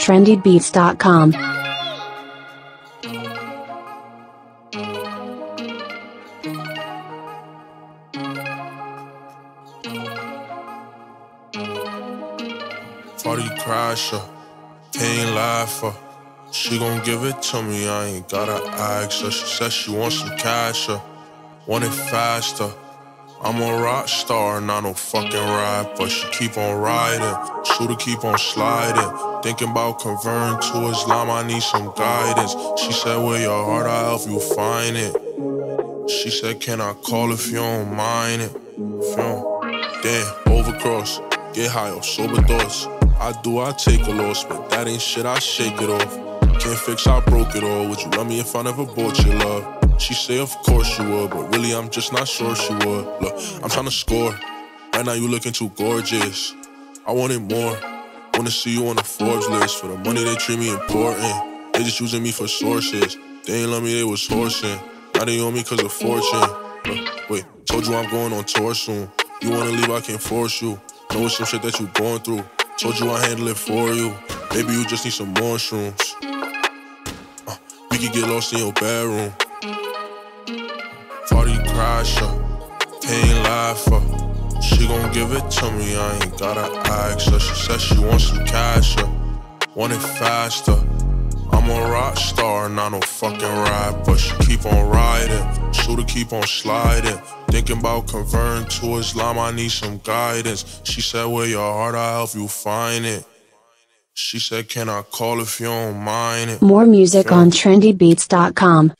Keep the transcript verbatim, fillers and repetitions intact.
trendy beats dot com. Party crasher, pain laugher. She gon' give it to me, I ain't gotta ask her. She said she wants some cash, uh, want it faster. I'm a rock star, not no fucking rapper. She keep on riding, shooter keep on sliding. Thinking about converting to Islam, I need some guidance. She said, where your heart, I'll help you find it. She said, can I call if you don't mind it? If you don't, damn, overcross, get high off sober thoughts. I do, I take a loss, but that ain't shit, I shake it off. Can't fix, I broke it all. Would you love me if I never bought your love? She say, of course you would, but really I'm just not sure she would. Look, I'm tryna score. Right now you looking too gorgeous. I wanted more. Wanna see you on the Forbes list. For the money they treat me important. They just using me for sources. They ain't love me, they was horsing. Now they on me cause of fortune. Look, wait, told you I'm going on tour soon. You wanna leave, I can't force you. Know it's some shit that you going through. Told you I handle it for you. Maybe you just need some more shrooms. Uh, we could get lost in your bedroom. Party crasher, pain laugher. She gon' give it to me, I ain't gotta ask her. She said she wants some cash, uh, want it faster. I'm a rock star, not no fucking rapper. She keep on riding, shooter keep on sliding. Thinking about converting to Islam, I need some guidance. She said, where your heart, I'll help you find it. She said, can I call if you don't mind it? More music on trendy beats dot com.